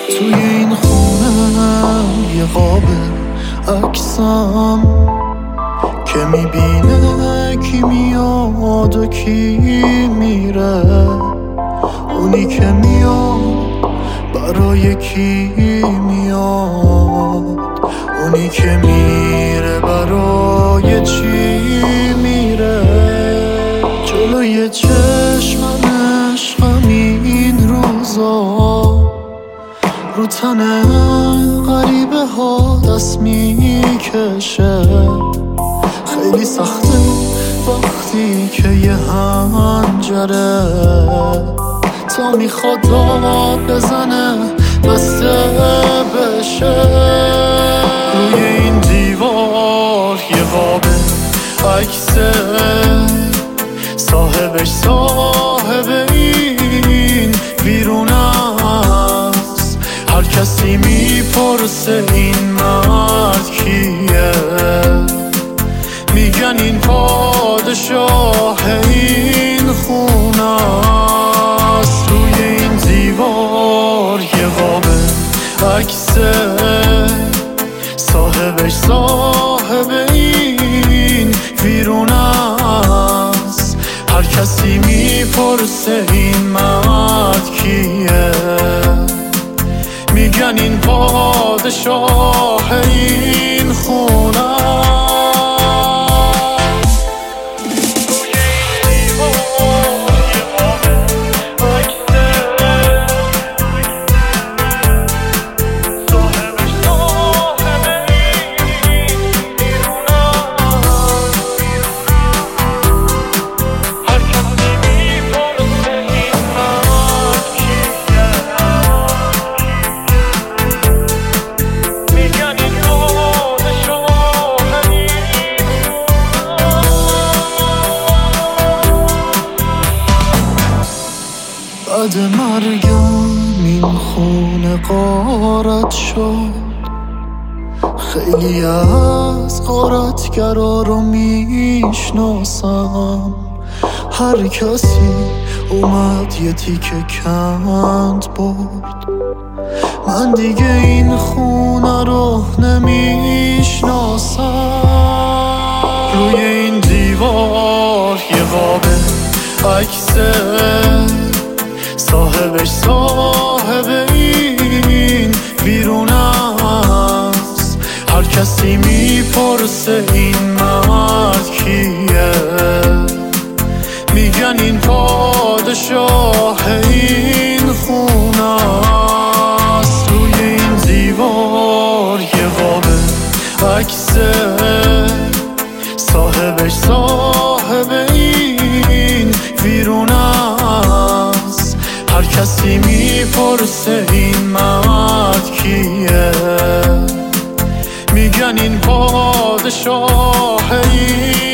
توی این خونه یه قاب عکسم که میبینه کی میاد و کی میره، اونی که میاد برای کی میاد، اونی که میره برای چی میره. جلوی چشمش همین روزا رو تن غریبه ها دست میکشه، خیلی سخته وقتی که یه هنجره تا میخواد داد بزنه بسته بشه. روی این دیوار یه قاب عکسه، صاحب این ویرون است. هر کسی میپرسه این مرد کیه، میگن این پادشاه این خونه است. روی این دیوار یه قاب عکسه، صاحب این ویرون است. هر کسی میپرسه این مرد کیه، میگن این پادشاه این خونه است. بعد مرگم این خونه غارت شد، خیلی از غارتگرا رو میشناسم. هر کسی اومد یه تیکه کند برد، من دیگه این خونه رو نمیشناسم. روی این دیوار یه قاب عکسه، صاحب این ویرون است. هر کسی میپرسه این مرد کیه، میگن این پادشاه این خونه است. روی این دیوار یه قاب عکسه، صاحب این ویرون است. هر کسی میپرسه این مرد کیه، میگن این پادشاه این